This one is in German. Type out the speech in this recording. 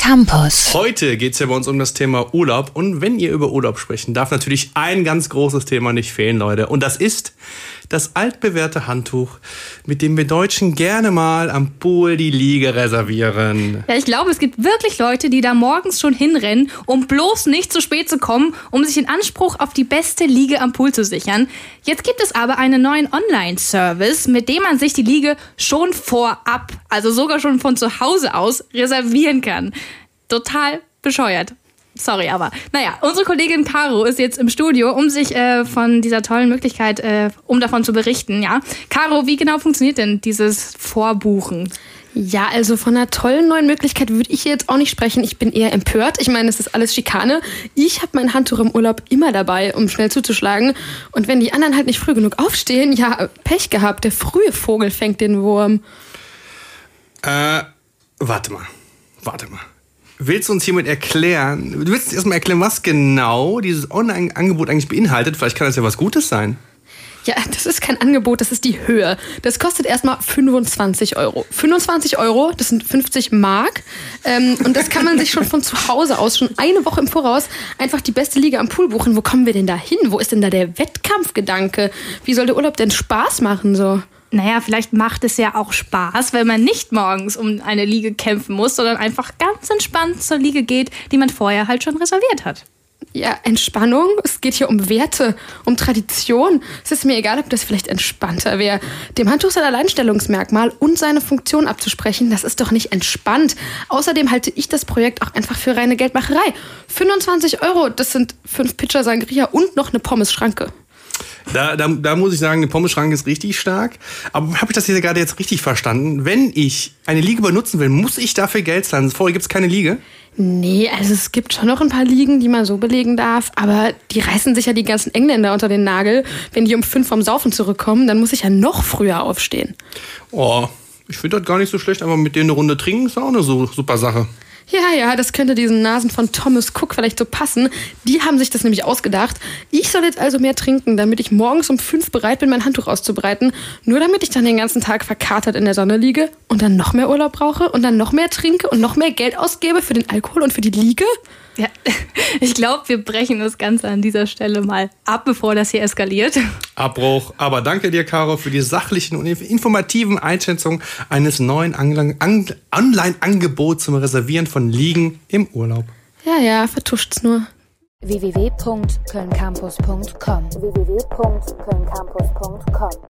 Campus. Heute geht es ja bei uns um das Thema Urlaub. Und wenn ihr über Urlaub sprechen, darf natürlich ein ganz großes Thema nicht fehlen, Leute. Und das ist das altbewährte Handtuch, mit dem wir Deutschen gerne mal am Pool die Liege reservieren. Ja, ich glaube, es gibt wirklich Leute, die da morgens schon hinrennen, um bloß nicht zu spät zu kommen, um sich den Anspruch auf die beste Liege am Pool zu sichern. Jetzt gibt es aber einen neuen Online-Service, mit dem man sich die Liege schon vorab, also sogar schon von zu Hause aus, reservieren kann. Total bescheuert. Sorry, aber naja, unsere Kollegin Caro ist jetzt im Studio, um sich von dieser tollen Möglichkeit, um davon zu berichten. Ja, Caro, wie genau funktioniert denn dieses Vorbuchen? Ja, also von einer tollen neuen Möglichkeit würde ich jetzt auch nicht sprechen. Ich bin eher empört. Ich meine, es ist alles Schikane. Ich habe mein Handtuch im Urlaub immer dabei, um schnell zuzuschlagen. Und wenn die anderen halt nicht früh genug aufstehen, ja, Pech gehabt. Der frühe Vogel fängt den Wurm. Warte mal. Willst du uns hiermit erklären, du willst erstmal erklären, was genau dieses Online-Angebot eigentlich beinhaltet? Vielleicht kann das ja was Gutes sein. Ja, das ist kein Angebot, das ist die Höhe. Das kostet erstmal 25 Euro. 25 Euro, das sind 50 Mark. Und das kann man sich schon von zu Hause aus, schon eine Woche im Voraus, einfach die beste Liga am Pool buchen. Wo kommen wir denn da hin? Wo ist denn da der Wettkampfgedanke? Wie soll der Urlaub denn Spaß machen so? Naja, vielleicht macht es ja auch Spaß, wenn man nicht morgens um eine Liege kämpfen muss, sondern einfach ganz entspannt zur Liege geht, die man vorher halt schon reserviert hat. Ja, Entspannung. Es geht hier um Werte, um Tradition. Es ist mir egal, ob das vielleicht entspannter wäre. Dem Handtuch sein Alleinstellungsmerkmal und seine Funktion abzusprechen, das ist doch nicht entspannt. Außerdem halte ich das Projekt auch einfach für reine Geldmacherei. 25 Euro, das sind 5 Pitcher Sangria und noch eine Pommes-Schranke. Da muss ich sagen, die Pommes-Schranke ist richtig stark. Aber habe ich das hier gerade jetzt richtig verstanden? Wenn ich eine Liege benutzen will, muss ich dafür Geld zahlen? Vorher gibt es keine Liege? Nee, also es gibt schon noch ein paar Liegen, die man so belegen darf. Aber die reißen sich ja die ganzen Engländer unter den Nagel. Wenn die um 5 vom Saufen zurückkommen, dann muss ich ja noch früher aufstehen. Oh, ich finde das gar nicht so schlecht. Aber mit denen eine Runde trinken ist auch eine so super Sache. Ja, das könnte diesen Nasen von Thomas Cook vielleicht so passen. Die haben sich das nämlich ausgedacht. Ich soll jetzt also mehr trinken, damit ich morgens um 5 bereit bin, mein Handtuch auszubreiten. Nur damit ich dann den ganzen Tag verkatert in der Sonne liege und dann noch mehr Urlaub brauche und dann noch mehr trinke und noch mehr Geld ausgebe für den Alkohol und für die Liege. Ja, ich glaube, wir brechen das Ganze an dieser Stelle mal ab, bevor das hier eskaliert. Abbruch. Aber danke dir, Caro, für die sachlichen und informativen Einschätzungen eines neuen Online-Angebots zum Reservieren von Liegen im Urlaub. Ja, vertuscht's nur. www.kölncampus.com